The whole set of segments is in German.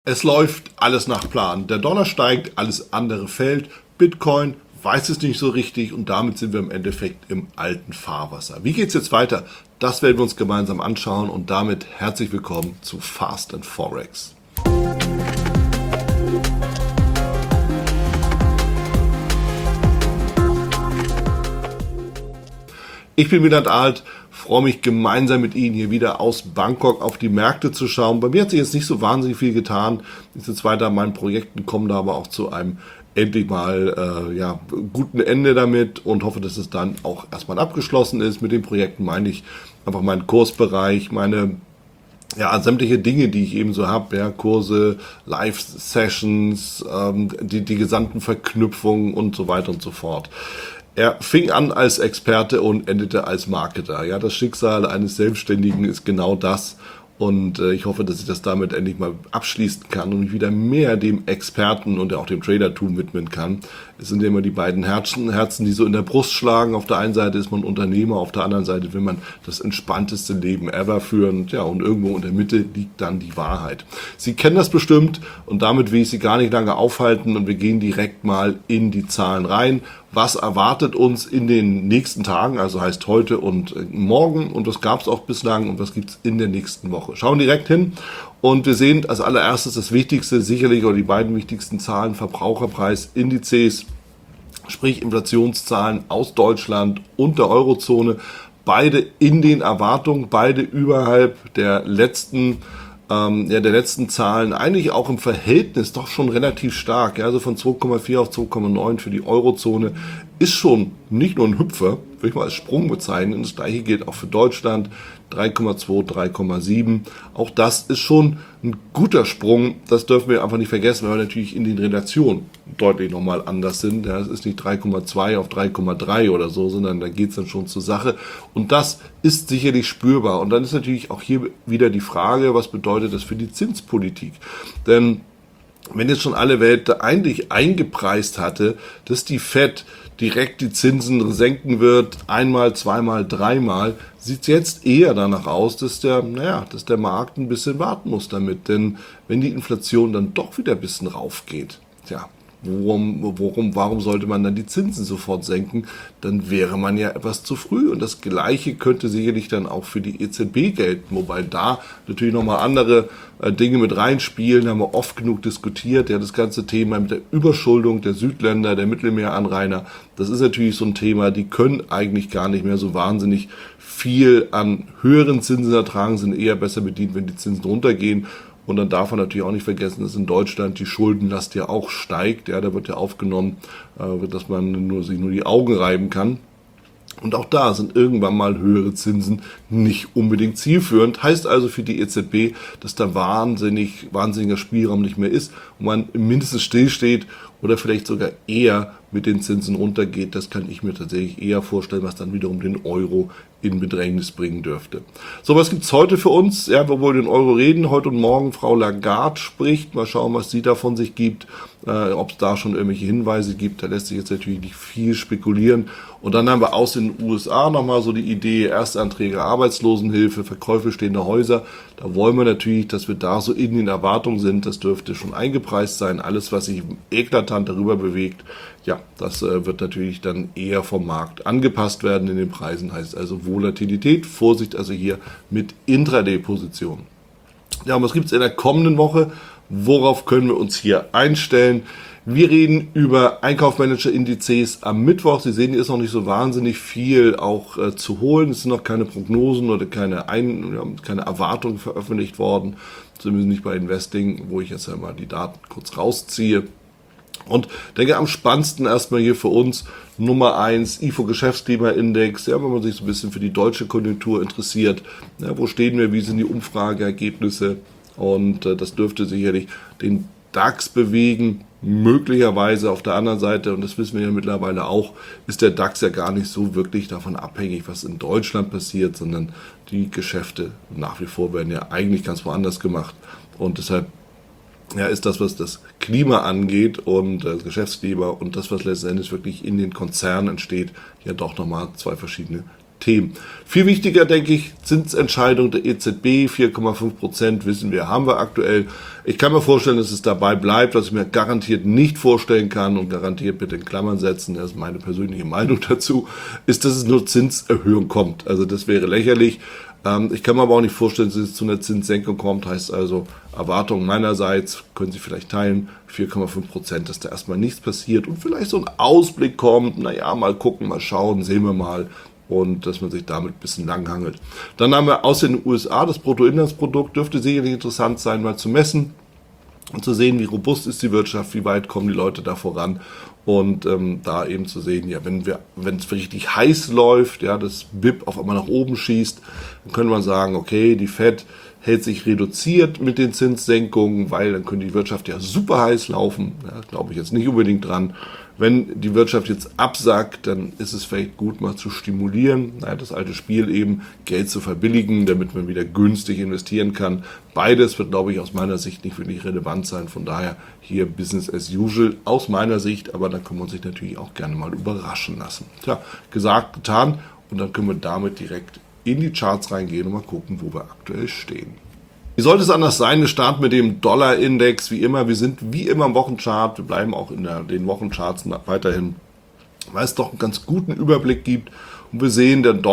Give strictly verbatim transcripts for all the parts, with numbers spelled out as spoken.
Es läuft alles nach Plan. Der Dollar steigt, alles andere fällt. Bitcoin weiß es nicht so richtig und damit sind wir im Endeffekt im alten Fahrwasser. Wie geht es jetzt weiter? Das werden wir uns gemeinsam anschauen und damit herzlich willkommen zu Fast and Forex. Ich bin Wieland Alt, freue mich gemeinsam mit Ihnen hier wieder aus Bangkok auf die Märkte zu schauen. Bei mir hat sich jetzt nicht so wahnsinnig viel getan. Ich bin jetzt weiter an meinen Projekten, komme da aber auch zu einem endlich mal äh, ja, guten Ende damit und hoffe, dass es dann auch erstmal abgeschlossen ist. Mit den Projekten meine ich einfach meinen Kursbereich, meine ja, sämtliche Dinge, die ich eben so habe, ja, Kurse, Live-Sessions, ähm, die, die gesamten Verknüpfungen und so weiter und so fort. Er fing an als Experte und endete als Marketer. Ja, das Schicksal eines Selbstständigen ist genau das. Und äh, ich hoffe, dass ich das damit endlich mal abschließen kann und mich wieder mehr dem Experten und auch dem Tradertum widmen kann. Es sind ja immer die beiden Herzen, Herzen, die so in der Brust schlagen. Auf der einen Seite ist man Unternehmer, auf der anderen Seite will man das entspannteste Leben ever führen. Ja, und irgendwo in der Mitte liegt dann die Wahrheit. Sie kennen das bestimmt und damit will ich Sie gar nicht lange aufhalten und wir gehen direkt mal in die Zahlen rein. Was erwartet uns in den nächsten Tagen, also heißt heute und morgen, und was gab es auch bislang und was gibt es in der nächsten Woche. Schauen direkt hin und wir sehen als allererstes das Wichtigste, sicherlich oder die beiden wichtigsten Zahlen, Verbraucherpreisindizes, sprich Inflationszahlen aus Deutschland und der Eurozone, beide in den Erwartungen, beide überhalb der letzten Ja, der letzten Zahlen, eigentlich auch im Verhältnis doch schon relativ stark. Ja, also von zwei Komma vier auf zwei Komma neun für die Eurozone ist schon nicht nur ein Hüpfer, würde ich mal als Sprung bezeichnen. Das gleiche gilt auch für Deutschland, drei Komma zwei, drei Komma sieben. Auch das ist schon ein guter Sprung. Das dürfen wir einfach nicht vergessen, weil wir natürlich in den Relationen deutlich nochmal anders sind. Ja, es ist nicht drei Komma zwei auf drei Komma drei oder so, sondern da geht es dann schon zur Sache. Und das ist sicherlich spürbar. Und dann ist natürlich auch hier wieder die Frage, was bedeutet das für die Zinspolitik? Denn wenn jetzt schon alle Welt eigentlich eingepreist hatte, dass die Fed direkt die Zinsen senken wird, einmal, zweimal, dreimal, sieht es jetzt eher danach aus, dass der, naja, dass der Markt ein bisschen warten muss damit. Denn wenn die Inflation dann doch wieder ein bisschen raufgeht, tja, Worum, worum, warum sollte man dann die Zinsen sofort senken? Dann wäre man ja etwas zu früh. Und das Gleiche könnte sicherlich dann auch für die E Z B gelten. Wobei da natürlich nochmal andere äh, Dinge mit reinspielen. Haben wir oft genug diskutiert. Ja, das ganze Thema mit der Überschuldung der Südländer, der Mittelmeeranrainer. Das ist natürlich so ein Thema. Die können eigentlich gar nicht mehr so wahnsinnig viel an höheren Zinsen ertragen, sind eher besser bedient, wenn die Zinsen runtergehen. Und dann darf man natürlich auch nicht vergessen, dass in Deutschland die Schuldenlast ja auch steigt. Ja, da wird ja aufgenommen, äh, dass man nur, sich nur die Augen reiben kann. Und auch da sind irgendwann mal höhere Zinsen nicht unbedingt zielführend. Heißt also für die E Z B, dass da wahnsinnig, wahnsinniger Spielraum nicht mehr ist und man mindestens stillsteht oder vielleicht sogar eher mit den Zinsen runtergeht. Das kann ich mir tatsächlich eher vorstellen, was dann wiederum den Euro in Bedrängnis bringen dürfte. So, was gibt's heute für uns? Ja, wir wollen den Euro reden. Heute und morgen Frau Lagarde spricht. Mal schauen, was sie davon sich gibt. Äh, ob es da schon irgendwelche Hinweise gibt. Da lässt sich jetzt natürlich nicht viel spekulieren. Und dann haben wir aus den U S A nochmal so die Idee, Erstanträge Arbeitslosenhilfe, Verkäufe stehender Häuser. Da wollen wir natürlich, dass wir da so in den Erwartungen sind. Das dürfte schon eingepreist sein. Alles, was sich eklatant darüber bewegt, ja, das äh, wird natürlich dann eher vom Markt angepasst werden in den Preisen. Heißt also Volatilität, Vorsicht also hier mit Intraday-Positionen. Ja, und was gibt es in der kommenden Woche? Worauf können wir uns hier einstellen? Wir reden über Einkaufsmanager-Indizes am Mittwoch. Sie sehen, hier ist noch nicht so wahnsinnig viel auch äh, zu holen. Es sind noch keine Prognosen oder keine, Ein- ja, keine Erwartungen veröffentlicht worden. Zumindest nicht bei Investing, wo ich jetzt einmal die Daten kurz rausziehe. Und denke am spannendsten erstmal hier für uns Nummer eins, I F O-Geschäftsklimaindex, ja, wenn man sich so ein bisschen für die deutsche Konjunktur interessiert. Ja, wo stehen wir, wie sind die Umfrageergebnisse? Und äh, das dürfte sicherlich den DAX bewegen, möglicherweise auf der anderen Seite, und das wissen wir ja mittlerweile auch, ist der DAX ja gar nicht so wirklich davon abhängig, was in Deutschland passiert, sondern die Geschäfte nach wie vor werden ja eigentlich ganz woanders gemacht. Und deshalb ja, ist das, was das Klima angeht und das Geschäftsklima und das, was letztendlich wirklich in den Konzernen entsteht, ja doch nochmal zwei verschiedene Themen. Viel wichtiger, denke ich, Zinsentscheidung der E Z B, vier Komma fünf Prozent, wissen wir, haben wir aktuell. Ich kann mir vorstellen, dass es dabei bleibt, was ich mir garantiert nicht vorstellen kann und garantiert bitte in Klammern setzen, das ist meine persönliche Meinung dazu, ist, dass es nur Zinserhöhung kommt. Also das wäre lächerlich. Ich kann mir aber auch nicht vorstellen, dass es zu einer Zinssenkung kommt, heißt also Erwartungen meinerseits, können Sie vielleicht teilen, vier Komma fünf Prozent, dass da erstmal nichts passiert und vielleicht so ein Ausblick kommt, naja, mal gucken, mal schauen, sehen wir mal und dass man sich damit ein bisschen langhangelt. Dann haben wir aus den U S A das Bruttoinlandsprodukt, dürfte sicherlich interessant sein, mal zu messen und zu sehen, wie robust ist die Wirtschaft, wie weit kommen die Leute da voran. Und ähm, da eben zu sehen, ja, wenn wir, wenn es richtig heiß läuft, ja, das B I P auf einmal nach oben schießt, dann können wir sagen, okay, die Fed hält sich reduziert mit den Zinssenkungen, weil dann könnte die Wirtschaft ja super heiß laufen. Ja, glaube ich jetzt nicht unbedingt dran. Wenn die Wirtschaft jetzt absackt, dann ist es vielleicht gut, mal zu stimulieren. Ja, das alte Spiel eben, Geld zu verbilligen, damit man wieder günstig investieren kann. Beides wird, glaube ich, aus meiner Sicht nicht wirklich relevant sein. Von daher hier Business as usual aus meiner Sicht. Aber da kann man sich natürlich auch gerne mal überraschen lassen. Tja, gesagt, getan. Und dann können wir damit direkt in die Charts reingehen und mal gucken, wo wir aktuell stehen. Wie sollte es anders sein? Wir starten mit dem Dollar-Index, wie immer. Wir sind wie immer im Wochenchart. Wir bleiben auch in der, den Wochencharts weiterhin, weil es doch einen ganz guten Überblick gibt. Und wir sehen, der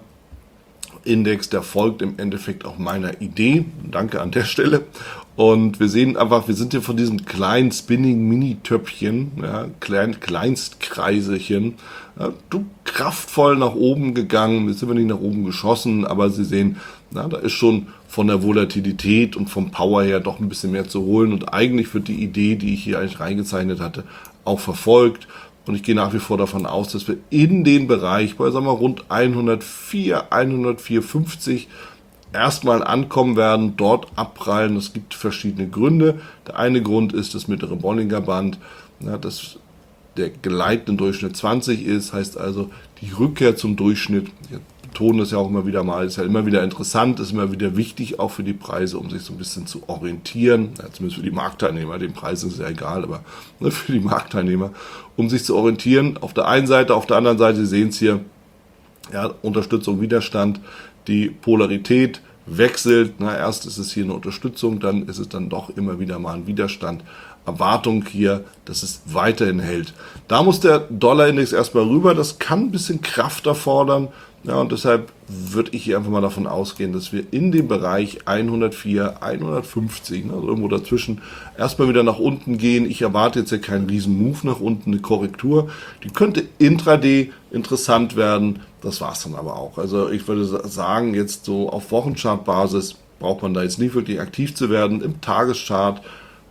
Dollar-Index, der folgt im Endeffekt auch meiner Idee. Danke an der Stelle. Und wir sehen einfach, wir sind hier von diesem kleinen Spinning-Mini-Töpfchen, ja, klein, Kleinstkreiselchen, ja, kraftvoll nach oben gegangen. Jetzt sind wir nicht nach oben geschossen, aber Sie sehen, na, da ist schon von der Volatilität und vom Power her doch ein bisschen mehr zu holen. Und eigentlich wird die Idee, die ich hier eigentlich reingezeichnet hatte, auch verfolgt. Und ich gehe nach wie vor davon aus, dass wir in den Bereich bei, sagen wir, rund hundertvier, hundertvier Komma fünfzig erstmal ankommen werden, dort abprallen. Es gibt verschiedene Gründe. Der eine Grund ist das mittlere Bollinger Band, ja, das der gleitende Durchschnitt zwanzig ist, heißt also die Rückkehr zum Durchschnitt. Wir betonen das ja auch immer wieder mal, ist ja immer wieder interessant, ist immer wieder wichtig, auch für die Preise, um sich so ein bisschen zu orientieren, ja, zumindest für die Marktteilnehmer, den Preisen ist ja egal, aber ne, für die Marktteilnehmer, um sich zu orientieren. Auf der einen Seite, auf der anderen Seite, Sie sehen es hier, ja, Unterstützung, Widerstand, die Polarität wechselt. Na, erst ist es hier eine Unterstützung, dann ist es dann doch immer wieder mal ein Widerstand. Erwartung hier, dass es weiterhin hält. Da muss der Dollarindex erstmal rüber. Das kann ein bisschen Kraft erfordern. Ja, und deshalb würde ich hier einfach mal davon ausgehen, dass wir in dem Bereich hundertvier, hundertfünfzig, also irgendwo dazwischen, erstmal wieder nach unten gehen. Ich erwarte jetzt ja keinen riesen Move nach unten, eine Korrektur. Die könnte intraday interessant werden. Das war es dann aber auch. Also ich würde sagen, jetzt so auf Wochenchartbasis braucht man da jetzt nicht wirklich aktiv zu werden. Im Tageschart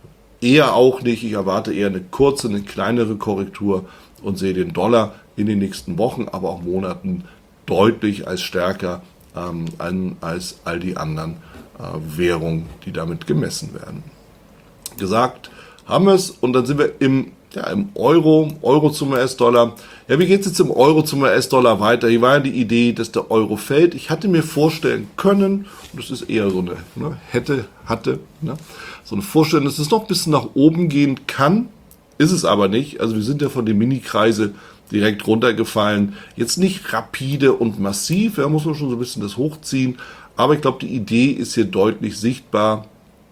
eher auch nicht. Ich erwarte eher eine kurze, eine kleinere Korrektur und sehe den Dollar in den nächsten Wochen, aber auch Monaten deutlich als stärker ähm, an, als all die anderen äh, Währungen, die damit gemessen werden. Gesagt haben wir es und dann sind wir im, ja, im Euro, Euro zum U S-Dollar. Ja, wie geht es jetzt im Euro zum U S-Dollar weiter? Hier war ja die Idee, dass der Euro fällt. Ich hatte mir vorstellen können, und das ist eher so eine ne, hätte, hatte, ne, so eine Vorstellung, dass es noch ein bisschen nach oben gehen kann, ist es aber nicht. Also wir sind ja von dem Mini-Kreise direkt runtergefallen. Jetzt nicht rapide und massiv, da muss man schon so ein bisschen das hochziehen, aber ich glaube, die Idee ist hier deutlich sichtbar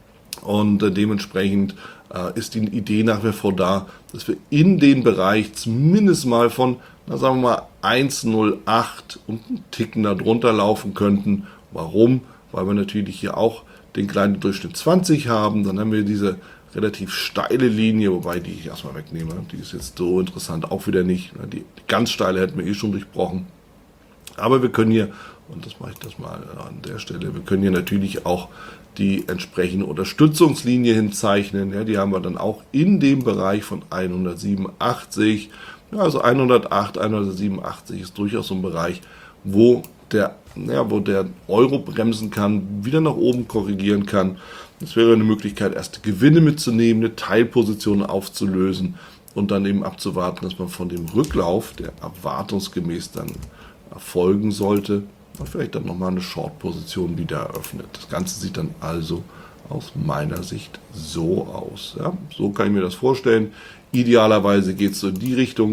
und äh, dementsprechend äh, ist die Idee nach wie vor da, dass wir in den Bereich zumindest mal von, na, sagen wir mal, eins Komma null acht und einen Ticken darunter laufen könnten. Warum? Weil wir natürlich hier auch den kleinen Durchschnitt zwanzig haben, dann haben wir diese relativ steile Linie, wobei die ich erstmal wegnehme, die ist jetzt so interessant auch wieder nicht. Die, die ganz steile hätten wir eh schon durchbrochen. Aber wir können hier, und das mache ich das mal an der Stelle, wir können hier natürlich auch die entsprechende Unterstützungslinie hinzeichnen. Ja, die haben wir dann auch in dem Bereich von hundertsiebenundachtzig. Ja, also hundertacht, hundertsiebenundachtzig ist durchaus so ein Bereich, wo der, ja, wo der Euro bremsen kann, wieder nach oben korrigieren kann. Das wäre eine Möglichkeit, erste Gewinne mitzunehmen, eine Teilposition aufzulösen und dann eben abzuwarten, dass man von dem Rücklauf, der erwartungsgemäß dann erfolgen sollte, vielleicht dann nochmal eine Short-Position wieder eröffnet. Das Ganze sieht dann also aus meiner Sicht so aus. Ja, so kann ich mir das vorstellen. Idealerweise geht es so in die Richtung,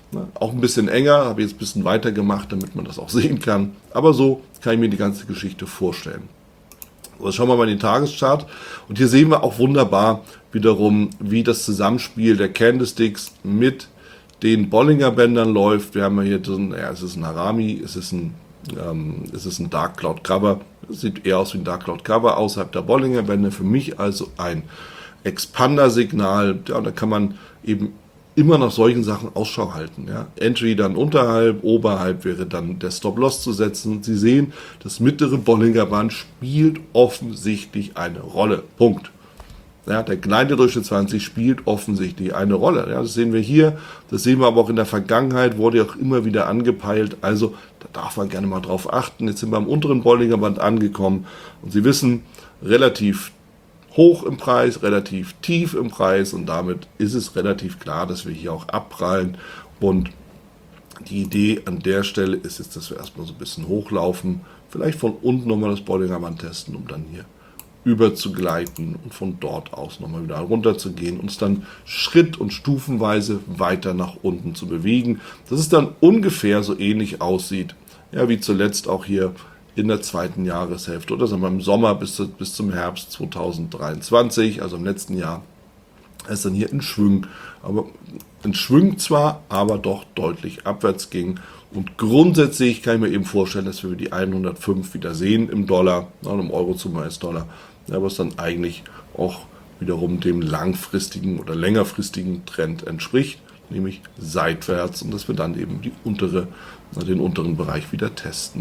Ne? Auch ein bisschen enger, habe ich jetzt ein bisschen weiter gemacht, damit man das auch sehen kann. Aber so kann ich mir die ganze Geschichte vorstellen. So, jetzt schauen wir mal in den Tageschart. Und hier sehen wir auch wunderbar wiederum, wie das Zusammenspiel der Candlesticks mit den Bollinger Bändern läuft. Wir haben hier drin, ja, es ist ein Harami, es ist ein, ähm, es ist ein Dark Cloud Cover. Es sieht eher aus wie ein Dark Cloud Cover außerhalb der Bollinger Bänder. Für mich also ein Expander-Signal. Ja, da kann man eben immer nach solchen Sachen Ausschau halten. Ja. Entry dann unterhalb, oberhalb wäre dann der Stop-Loss zu setzen. Sie sehen, das mittlere Bollinger Band spielt offensichtlich eine Rolle. Punkt. Ja, der kleine Durchschnitt zwanzig spielt offensichtlich eine Rolle. Ja, das sehen wir hier, das sehen wir aber auch in der Vergangenheit, wurde auch immer wieder angepeilt. Also da darf man gerne mal drauf achten. Jetzt sind wir am unteren Bollinger Band angekommen und Sie wissen, relativ hoch im Preis, relativ tief im Preis und damit ist es relativ klar, dass wir hier auch abprallen. Und die Idee an der Stelle ist jetzt, dass wir erstmal so ein bisschen hochlaufen, vielleicht von unten nochmal das Bollinger Band testen, um dann hier über zu gleiten und von dort aus nochmal wieder runter zu gehen, uns dann Schritt- und stufenweise weiter nach unten zu bewegen, dass es dann ungefähr so ähnlich aussieht, ja, wie zuletzt auch hier in der zweiten Jahreshälfte oder sagen wir im Sommer bis, zu, bis zum Herbst zweitausenddreiundzwanzig, also im letzten Jahr, ist dann hier in Schwung, aber in Schwung zwar, aber doch deutlich abwärts ging. Und grundsätzlich kann ich mir eben vorstellen, dass wir die hundertfünf wieder sehen im Dollar, im Euro zum U S-Dollar, ja, was dann eigentlich auch wiederum dem langfristigen oder längerfristigen Trend entspricht, nämlich seitwärts, und dass wir dann eben die untere, den unteren Bereich wieder testen.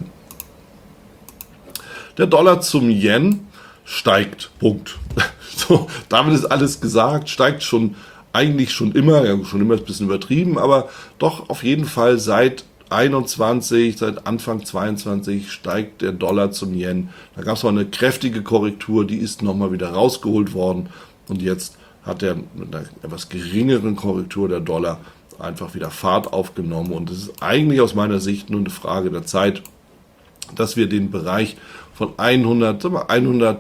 Der Dollar zum Yen steigt, Punkt. So, damit ist alles gesagt, steigt schon eigentlich schon immer, ja schon immer ein bisschen übertrieben, aber doch auf jeden Fall seit einundzwanzig, seit Anfang zweiundzwanzig steigt der Dollar zum Yen. Da gab es mal eine kräftige Korrektur, die ist nochmal wieder rausgeholt worden und jetzt hat er mit einer etwas geringeren Korrektur der Dollar einfach wieder Fahrt aufgenommen und es ist eigentlich aus meiner Sicht nur eine Frage der Zeit, dass wir den Bereich von hundert, sagen wir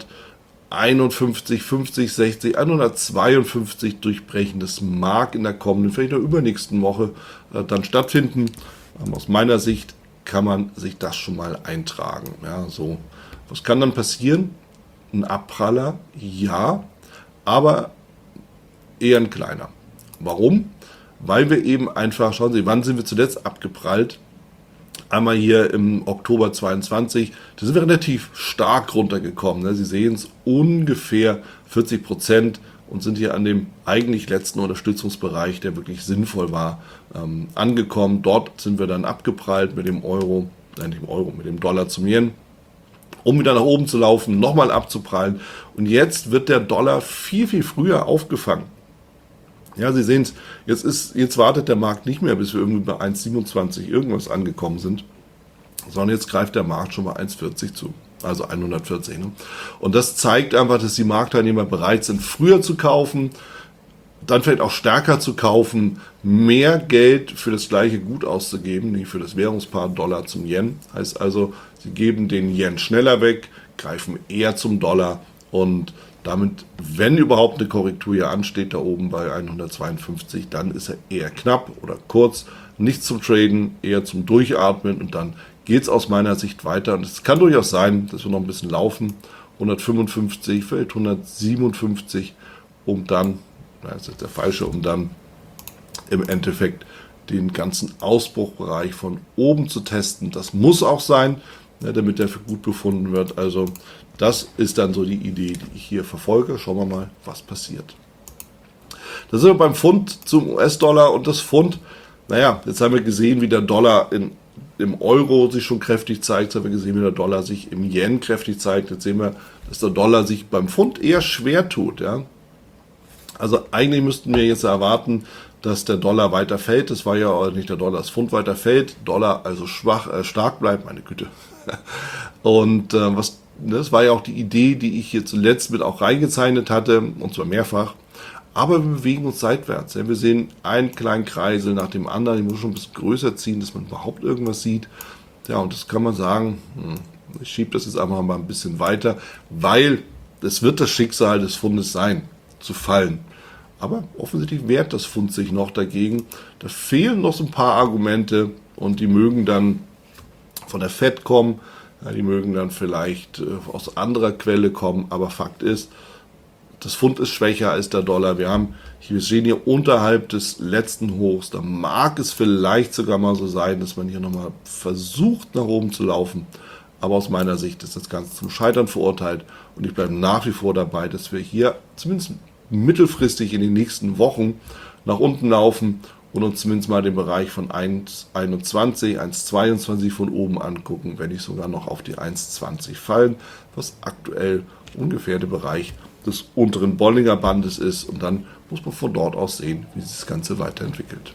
hunderteinundfünfzig, fünfzig, sechzig, hundertzweiundfünfzig durchbrechen. Das mag in der kommenden, vielleicht in der übernächsten Woche äh, dann stattfinden. Ähm, aus meiner Sicht kann man sich das schon mal eintragen. Ja, so. Was kann dann passieren? Ein Abpraller? Ja, aber eher ein kleiner. Warum? Weil wir eben einfach, schauen Sie, wann sind wir zuletzt abgeprallt? Einmal hier im Oktober zweiundzwanzig, da sind wir relativ stark runtergekommen. Sie sehen es, ungefähr vierzig Prozent und sind hier an dem eigentlich letzten Unterstützungsbereich, der wirklich sinnvoll war, ähm, angekommen. Dort sind wir dann abgeprallt mit dem Euro, nein nicht dem Euro, mit dem Dollar zum Yen, um wieder nach oben zu laufen, nochmal abzuprallen. Und jetzt wird der Dollar viel, viel früher aufgefangen. Ja, Sie sehen es, jetzt, ist, jetzt wartet der Markt nicht mehr, bis wir irgendwie bei eins Komma siebenundzwanzig irgendwas angekommen sind, sondern jetzt greift der Markt schon bei eins Komma vierzig zu, also hundertvierzig. Ne? Und das zeigt einfach, dass die Marktteilnehmer bereit sind, früher zu kaufen, dann vielleicht auch stärker zu kaufen, mehr Geld für das gleiche Gut auszugeben, nämlich für das Währungspaar Dollar zum Yen. Heißt also, sie geben den Yen schneller weg, greifen eher zum Dollar und damit, wenn überhaupt eine Korrektur hier ansteht, da oben bei hundertzweiundfünfzig, dann ist er eher knapp oder kurz, nicht zum Traden, eher zum Durchatmen und dann geht es aus meiner Sicht weiter. Und es kann durchaus sein, dass wir noch ein bisschen laufen, hundertfünfundfünfzig, vielleicht hundertsiebenundfünfzig, um dann, das ist jetzt der falsche, um dann im Endeffekt den ganzen Ausbruchbereich von oben zu testen. Das muss auch sein, ja, damit der für gut befunden wird. Also das ist dann so die Idee, die ich hier verfolge. Schauen wir mal, was passiert. Da sind wir beim Pfund zum U S-Dollar und das Pfund, naja, jetzt haben wir gesehen, wie der Dollar in, im Euro sich schon kräftig zeigt. Jetzt haben wir gesehen, wie der Dollar sich im Yen kräftig zeigt. Jetzt sehen wir, dass der Dollar sich beim Pfund eher schwer tut. Ja? Also eigentlich müssten wir jetzt erwarten, dass der Dollar weiter fällt. Das war ja nicht der Dollar, das Pfund weiter fällt. Dollar also schwach, äh, stark bleibt, meine Güte. Und äh, was das war ja auch die Idee, die ich hier zuletzt mit auch reingezeichnet hatte, und zwar mehrfach. Aber wir bewegen uns seitwärts. Ja. Wir sehen einen kleinen Kreisel nach dem anderen. Ich muss schon ein bisschen größer ziehen, dass man überhaupt irgendwas sieht. Ja, und das kann man sagen, hm, ich schiebe das jetzt einfach mal ein bisschen weiter, weil es wird das Schicksal des Pfundes sein, zu fallen. Aber offensichtlich wehrt das Pfund sich noch dagegen. Da fehlen noch so ein paar Argumente und die mögen dann von der Fed kommen, ja, die mögen dann vielleicht äh, aus anderer Quelle kommen, aber Fakt ist, das Pfund ist schwächer als der Dollar. Wir haben, wir sehen hier unterhalb des letzten Hochs, da mag es vielleicht sogar mal so sein, dass man hier nochmal versucht nach oben zu laufen, aber aus meiner Sicht ist das Ganze zum Scheitern verurteilt und ich bleibe nach wie vor dabei, dass wir hier zumindest mittelfristig in den nächsten Wochen nach unten laufen und uns zumindest mal den Bereich von eins Komma einundzwanzig, eins Komma zweiundzwanzig von oben angucken, wenn nicht sogar noch auf die eins Komma zwanzig fallen, was aktuell ungefähr der Bereich des unteren Bollinger Bandes ist und dann muss man von dort aus sehen, wie sich das Ganze weiterentwickelt.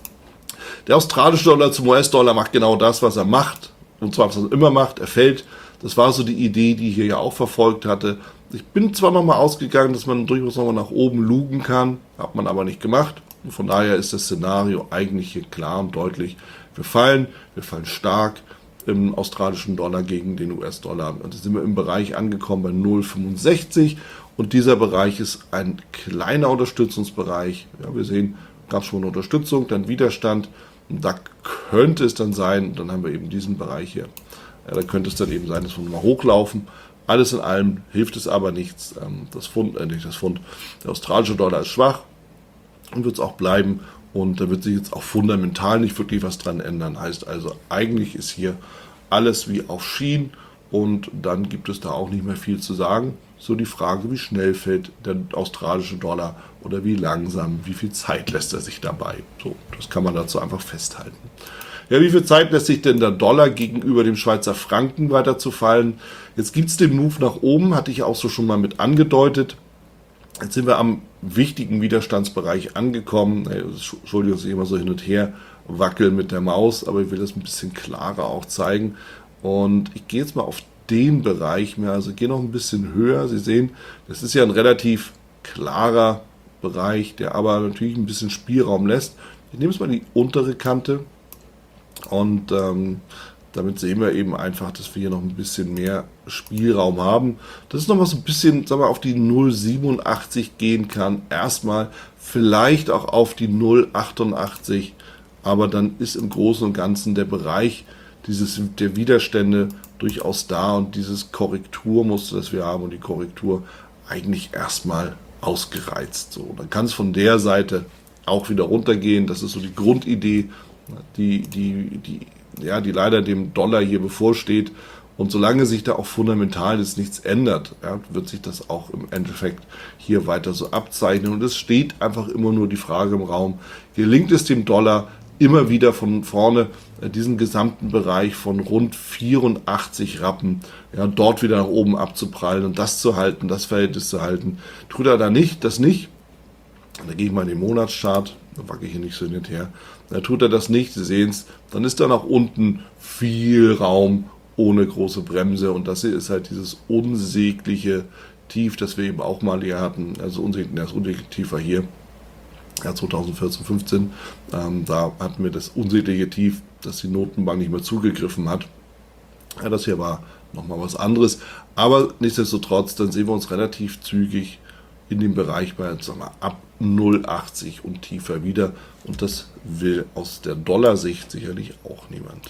Der australische Dollar zum U S-Dollar macht genau das, was er macht und zwar was er immer macht, er fällt. Das war so die Idee, die ich hier ja auch verfolgt hatte. Ich bin zwar nochmal ausgegangen, dass man durchaus nochmal nach oben lugen kann, hat man aber nicht gemacht. Und von daher ist das Szenario eigentlich hier klar und deutlich. Wir fallen, wir fallen stark im australischen Dollar gegen den U S-Dollar. Und da sind wir im Bereich angekommen bei null Komma fünfundsechzig und dieser Bereich ist ein kleiner Unterstützungsbereich. Ja, wir sehen, gab es schon eine Unterstützung, dann Widerstand und da könnte es dann sein, dann haben wir eben diesen Bereich hier. Ja, da könnte es dann eben sein, dass wir mal hochlaufen. Alles in allem hilft es aber nichts. Das Pfund, äh nicht das Pfund, der australische Dollar ist schwach und wird es auch bleiben. Und da wird sich jetzt auch fundamental nicht wirklich was dran ändern. Heißt also, eigentlich ist hier alles wie auf Schienen und dann gibt es da auch nicht mehr viel zu sagen. So die Frage, wie schnell fällt der australische Dollar oder wie langsam, wie viel Zeit lässt er sich dabei. So, das kann man dazu einfach festhalten. Ja, wie viel Zeit lässt sich denn der Dollar gegenüber dem Schweizer Franken weiter zu fallen? Jetzt gibt es den Move nach oben, hatte ich auch so schon mal mit angedeutet. Jetzt sind wir am wichtigen Widerstandsbereich angekommen. Entschuldigung, dass ich immer so hin und her wackel mit der Maus, aber ich will das ein bisschen klarer auch zeigen. Und ich gehe jetzt mal auf den Bereich mehr, also gehe noch ein bisschen höher. Sie sehen, das ist ja ein relativ klarer Bereich, der aber natürlich ein bisschen Spielraum lässt. Ich nehme jetzt mal die untere Kante. Und ähm, damit sehen wir eben einfach, dass wir hier noch ein bisschen mehr Spielraum haben. Das ist nochmal so ein bisschen, sagen wir, auf die null Komma siebenundachtzig gehen kann. Erstmal vielleicht auch auf die null Komma achtundachtzig. Aber dann ist im Großen und Ganzen der Bereich dieses, der Widerstände durchaus da. Und dieses Korrekturmuster, das wir haben und die Korrektur eigentlich erstmal ausgereizt. So, dann kann es von der Seite auch wieder runtergehen. Das ist so die Grundidee, die, die, die, ja, die leider dem Dollar hier bevorsteht. Und solange sich da auch fundamental jetzt nichts ändert, ja, wird sich das auch im Endeffekt hier weiter so abzeichnen. Und es steht einfach immer nur die Frage im Raum, gelingt es dem Dollar immer wieder von vorne äh, diesen gesamten Bereich von rund vierundachtzig Rappen, ja, dort wieder nach oben abzuprallen und das zu halten, das Verhältnis zu halten. Tut er da nicht, das nicht, da gehe ich mal in den Monatschart, da wacke ich hier nicht so hin und her. Da tut er das nicht, Sie sehen es, dann ist da nach unten viel Raum ohne große Bremse und das hier ist halt dieses unsägliche Tief, das wir eben auch mal hier hatten, also unsäglich, das unsägliche Tief war hier, ja, zweitausendvierzehn, fünfzehn, ähm, da hatten wir das unsägliche Tief, dass die Notenbank nicht mehr zugegriffen hat. Ja, das hier war nochmal was anderes, aber nichtsdestotrotz, dann sehen wir uns relativ zügig in dem Bereich bei, sagen wir, ab null Komma achtzig und tiefer wieder. Und das will aus der Dollarsicht sicherlich auch niemand.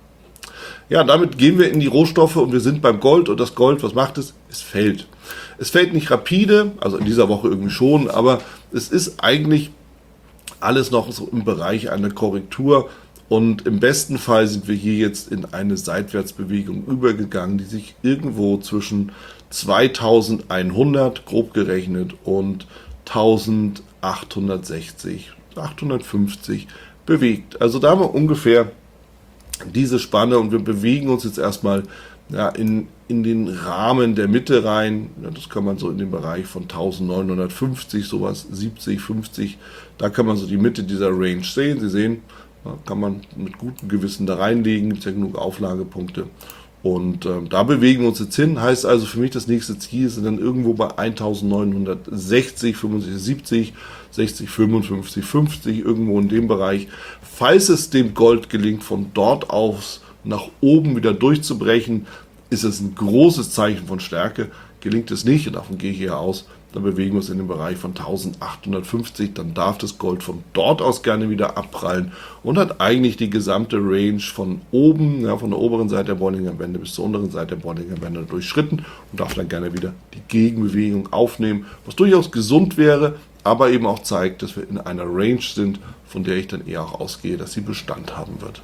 Ja, damit gehen wir in die Rohstoffe und wir sind beim Gold. Und das Gold, was macht es? Es fällt. Es fällt nicht rapide, also in dieser Woche irgendwie schon, aber es ist eigentlich alles noch so im Bereich einer Korrektur. Und im besten Fall sind wir hier jetzt in eine Seitwärtsbewegung übergegangen, die sich irgendwo zwischen zweitausendeinhundert, grob gerechnet, und eintausendachthundertsechzig, achthundertfünfzig bewegt. Also da haben wir ungefähr diese Spanne und wir bewegen uns jetzt erstmal ja, in, in den Rahmen der Mitte rein. Ja, das kann man so in den Bereich von eintausendneunhundertfünfzig, sowas, siebzig, fünfzig, da kann man so die Mitte dieser Range sehen. Sie sehen, da kann man mit gutem Gewissen da reinlegen, gibt es ja genug Auflagepunkte. Und äh, da bewegen wir uns jetzt hin, heißt also für mich, das nächste Ziel sind dann irgendwo bei eintausendneunhundertsechzig, fünfundsiebzig, siebzig, sechzig, fünfundfünfzig, fünfzig, irgendwo in dem Bereich. Falls es dem Gold gelingt, von dort aus nach oben wieder durchzubrechen, ist es ein großes Zeichen von Stärke. Gelingt es nicht, und davon gehe ich hier aus, dann bewegen wir uns in den Bereich von eintausendachthundertfünfzig, dann darf das Gold von dort aus gerne wieder abprallen und hat eigentlich die gesamte Range von oben, ja, von der oberen Seite der Bollinger Bände bis zur unteren Seite der Bollinger Bände durchschritten und darf dann gerne wieder die Gegenbewegung aufnehmen, was durchaus gesund wäre, aber eben auch zeigt, dass wir in einer Range sind, von der ich dann eher auch ausgehe, dass sie Bestand haben wird.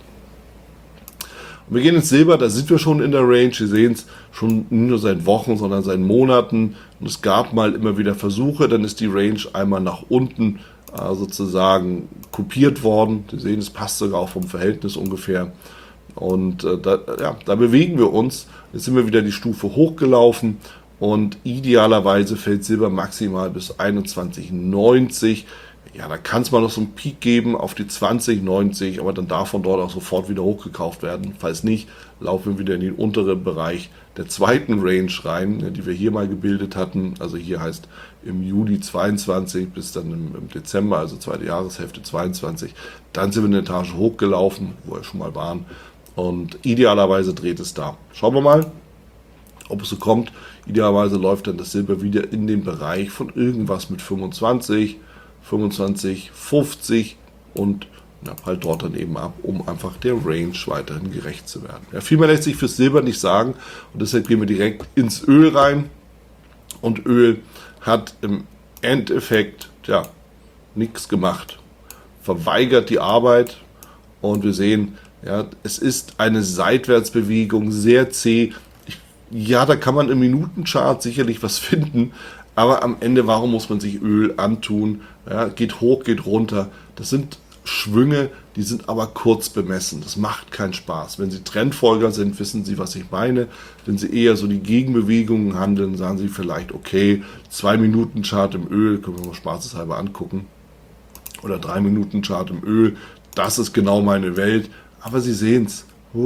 Und wir gehen ins Silber, da sind wir schon in der Range, wir sehen es schon nicht nur seit Wochen, sondern seit Monaten. Und es gab mal immer wieder Versuche, dann ist die Range einmal nach unten äh, sozusagen kopiert worden. Sie sehen, es passt sogar auch vom Verhältnis ungefähr. Und äh, da, ja, da bewegen wir uns. Jetzt sind wir wieder die Stufe hochgelaufen und idealerweise fällt Silber maximal bis einundzwanzig neunzig. Ja, da kann es mal noch so einen Peak geben auf die zwanzig neunzig, aber dann darf von dort auch sofort wieder hochgekauft werden. Falls nicht, laufen wir wieder in den unteren Bereich der zweiten Range rein, die wir hier mal gebildet hatten. Also hier heißt im Juli zweiundzwanzig bis dann im, im Dezember, also zweite Jahreshälfte zweiundzwanzig. Dann sind wir eine Etage hochgelaufen, wo wir schon mal waren. Und idealerweise dreht es da. Schauen wir mal, ob es so kommt. Idealerweise läuft dann das Silber wieder in den Bereich von irgendwas mit fünfundzwanzig, fünfundzwanzig, fünfzig und ja, halt dort dann eben ab, um einfach der Range weiterhin gerecht zu werden. Ja, viel mehr lässt sich fürs Silber nicht sagen und deshalb gehen wir direkt ins Öl rein. Und Öl hat im Endeffekt ja, nichts gemacht, verweigert die Arbeit und wir sehen, ja, es ist eine Seitwärtsbewegung, sehr zäh. Ich, ja, da kann man im Minutenchart sicherlich was finden, aber am Ende, warum muss man sich Öl antun? Ja, geht hoch, geht runter. Das sind Schwünge, die sind aber kurz bemessen. Das macht keinen Spaß. Wenn Sie Trendfolger sind, wissen Sie, was ich meine. Wenn Sie eher so die Gegenbewegungen handeln, sagen Sie vielleicht, okay, zwei Minuten Chart im Öl, können wir mal spaßeshalber angucken. Oder drei Minuten Chart im Öl, das ist genau meine Welt. Aber Sie sehen es.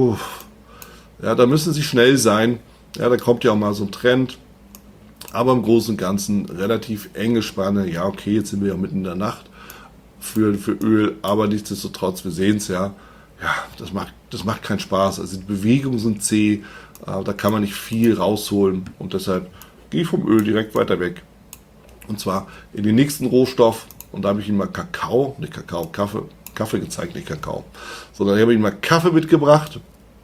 Ja, da müssen Sie schnell sein. Ja, da kommt ja auch mal so ein Trend. Aber im Großen und Ganzen relativ enge Spanne. Ja, okay, jetzt sind wir ja mitten in der Nacht für, für Öl, aber nichtsdestotrotz, wir sehen es ja, ja, das macht, das macht keinen Spaß. Also die Bewegungen sind zäh, äh, da kann man nicht viel rausholen und deshalb gehe ich vom Öl direkt weiter weg. Und zwar in den nächsten Rohstoff und da habe ich Ihnen mal Kakao, nicht Kakao, Kaffee, Kaffee gezeigt, nicht Kakao, sondern ich habe Ihnen mal Kaffee mitgebracht.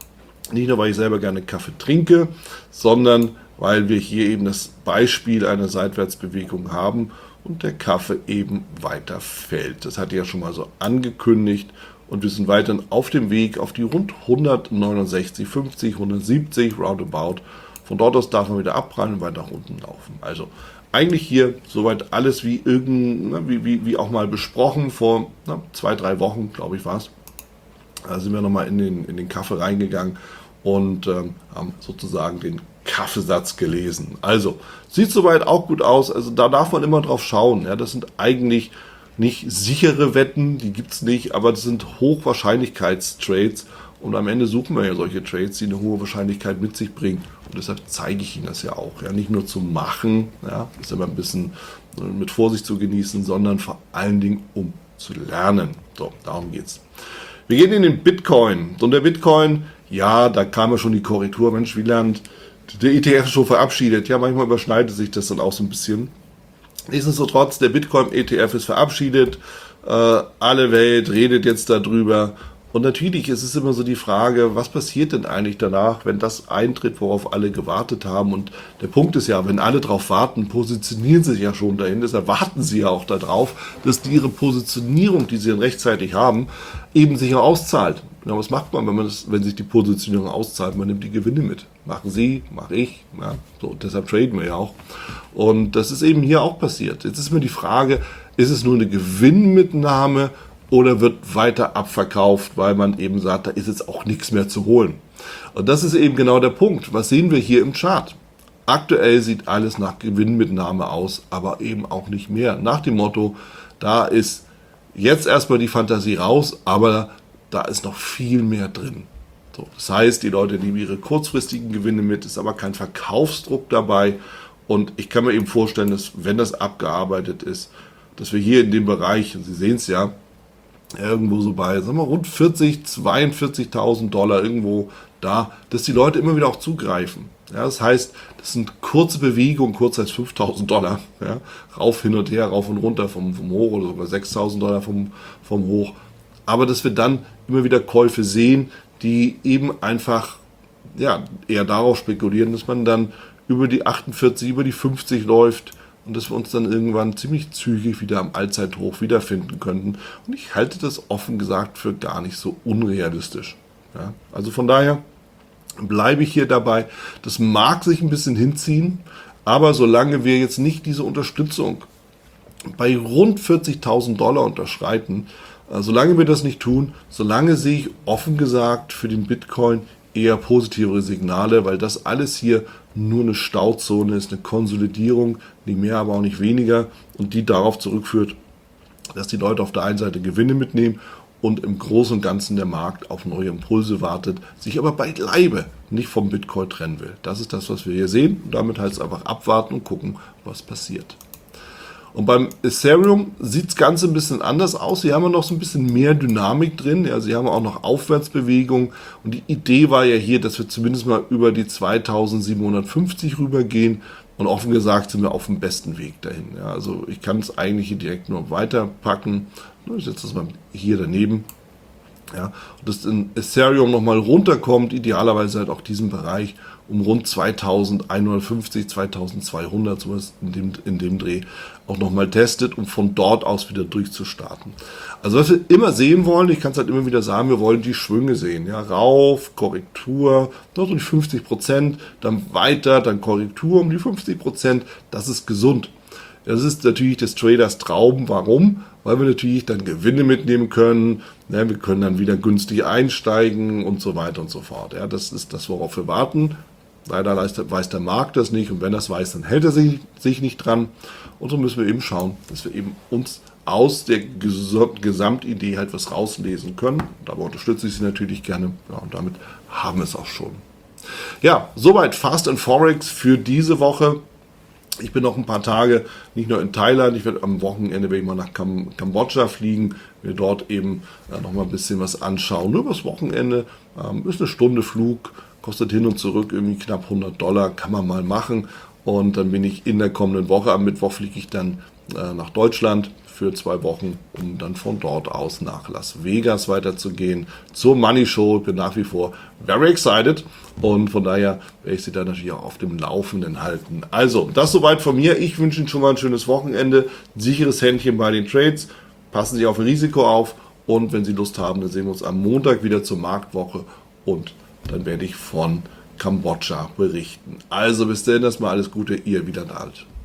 Nicht nur, weil ich selber gerne Kaffee trinke, sondern weil wir hier eben das Beispiel einer Seitwärtsbewegung haben und der Kaffee eben weiter fällt. Das hatte ich ja schon mal so angekündigt und wir sind weiterhin auf dem Weg auf die rund hundertneunundsechzig, fünfzig, hundertsiebzig roundabout. Von dort aus darf man wieder abprallen und weiter nach unten laufen. Also eigentlich hier soweit alles wie irgend, na, wie, wie, wie auch mal besprochen vor na, zwei, drei Wochen, glaube ich war es. Da sind wir nochmal in den, in den Kaffee reingegangen und ähm, haben sozusagen den Kaffeesatz gelesen. Also, sieht soweit auch gut aus. Also da darf man immer drauf schauen. Ja, das sind eigentlich nicht sichere Wetten, die gibt es nicht, aber das sind Hochwahrscheinlichkeitstrades und am Ende suchen wir ja solche Trades, die eine hohe Wahrscheinlichkeit mit sich bringen und deshalb zeige ich Ihnen das ja auch. Ja, nicht nur zu machen, ja, ist immer ein bisschen mit Vorsicht zu genießen, sondern vor allen Dingen um zu lernen. So, darum geht's. Wir gehen in den Bitcoin. Und der Bitcoin, ja, da kam ja schon die Korrektur. Mensch, Wieland, der E T F ist schon verabschiedet. Ja, manchmal überschneidet sich das dann auch so ein bisschen. Nichtsdestotrotz, der Bitcoin-E T F ist verabschiedet. Äh, alle Welt redet jetzt darüber. Und natürlich ist es immer so die Frage, was passiert denn eigentlich danach, wenn das eintritt, worauf alle gewartet haben? Und der Punkt ist ja, wenn alle darauf warten, positionieren sie sich ja schon dahin. Deshalb warten sie ja auch darauf, dass die ihre Positionierung, die sie dann rechtzeitig haben, eben sich auch auszahlt. Ja, was macht man, wenn man das, wenn sich die Positionierung auszahlt? Man nimmt die Gewinne mit. Machen Sie, mache ich. Ja, so, deshalb traden wir ja auch. Und das ist eben hier auch passiert. Jetzt ist mir die Frage, ist es nur eine Gewinnmitnahme oder wird weiter abverkauft, weil man eben sagt, da ist jetzt auch nichts mehr zu holen. Und das ist eben genau der Punkt. Was sehen wir hier im Chart? Aktuell sieht alles nach Gewinnmitnahme aus, aber eben auch nicht mehr. Nach dem Motto, da ist jetzt erstmal die Fantasie raus, aber da ist noch viel mehr drin. So, das heißt, die Leute nehmen ihre kurzfristigen Gewinne mit, ist aber kein Verkaufsdruck dabei. Und ich kann mir eben vorstellen, dass wenn das abgearbeitet ist, dass wir hier in dem Bereich, und Sie sehen es ja, irgendwo so bei, sagen wir, rund vierzig, zweiundvierzigtausend Dollar irgendwo da, dass die Leute immer wieder auch zugreifen. Ja, das heißt, das sind kurze Bewegungen, kurz als fünftausend Dollar, ja, rauf, hin und her, rauf und runter vom, vom Hoch oder sogar sechstausend Dollar vom, vom Hoch. Aber dass wir dann immer wieder Käufe sehen, die eben einfach ja, eher darauf spekulieren, dass man dann über die achtundvierzig, über die fünfzig läuft und dass wir uns dann irgendwann ziemlich zügig wieder am Allzeithoch wiederfinden könnten. Und ich halte das offen gesagt für gar nicht so unrealistisch. Ja, also von daher bleibe ich hier dabei. Das mag sich ein bisschen hinziehen, aber solange wir jetzt nicht diese Unterstützung bei rund vierzigtausend Dollar unterschreiten, äh, solange wir das nicht tun, solange sehe ich offen gesagt für den Bitcoin eher positivere Signale, weil das alles hier nur eine Stauzone ist, eine Konsolidierung, nicht mehr, aber auch nicht weniger, und die darauf zurückführt, dass die Leute auf der einen Seite Gewinne mitnehmen und im Großen und Ganzen der Markt auf neue Impulse wartet, sich aber beileibe nicht vom Bitcoin trennen will. Das ist das, was wir hier sehen, und damit heißt es einfach abwarten und gucken, was passiert. Und beim Ethereum sieht das Ganze ein bisschen anders aus. Sie haben ja noch so ein bisschen mehr Dynamik drin. Ja, sie haben auch noch Aufwärtsbewegung. Und die Idee war ja hier, dass wir zumindest mal über die zweitausendsiebenhundertfünfzig rübergehen. Und offen gesagt sind wir auf dem besten Weg dahin. Ja, also ich kann es eigentlich hier direkt nur weiterpacken. Ich setze das mal hier daneben. Ja, und dass in Ethereum nochmal runterkommt, idealerweise halt auch diesen Bereich um rund zweitausendeinhundertfünfzig, zweitausendzweihundert, sowas in dem, in dem Dreh, auch nochmal testet, um von dort aus wieder durchzustarten. Also was wir immer sehen wollen, ich kann es halt immer wieder sagen, wir wollen die Schwünge sehen. Ja, rauf, Korrektur, dort um die fünfzig Prozent, dann weiter, dann Korrektur um die fünfzig Prozent, das ist gesund. Das ist natürlich des Traders Traum. Warum? Weil wir natürlich dann Gewinne mitnehmen können. Ja, wir können dann wieder günstig einsteigen und so weiter und so fort. Ja, das ist das, worauf wir warten. Leider weiß der Markt das nicht, und wenn er es weiß, dann hält er sich, sich nicht dran. Und so müssen wir eben schauen, dass wir eben uns aus der Gesamtidee halt was rauslesen können. Dabei unterstütze ich Sie natürlich gerne. Ja, und damit haben wir es auch schon. Ja, soweit Fast and Forex für diese Woche. Ich bin noch ein paar Tage nicht nur in Thailand, ich werde am Wochenende werde ich mal nach Kam Kambodscha fliegen, mir dort eben äh, noch mal ein bisschen was anschauen. Nur übers Wochenende, ähm, ist eine Stunde Flug, kostet hin und zurück irgendwie knapp hundert Dollar, kann man mal machen. Und dann bin ich in der kommenden Woche, am Mittwoch fliege ich dann äh, nach Deutschland für zwei Wochen, um dann von dort aus nach Las Vegas weiterzugehen zur Money Show. Ich bin nach wie vor very excited, und von daher werde ich Sie da natürlich auch auf dem Laufenden halten. Also, das soweit von mir. Ich wünsche Ihnen schon mal ein schönes Wochenende, ein sicheres Händchen bei den Trades. Passen Sie auf Ihr Risiko auf, und wenn Sie Lust haben, dann sehen wir uns am Montag wieder zur Marktwoche, und dann werde ich von Kambodscha berichten. Also bis dahin, erstmal alles Gute, Ihr Wieland Alt.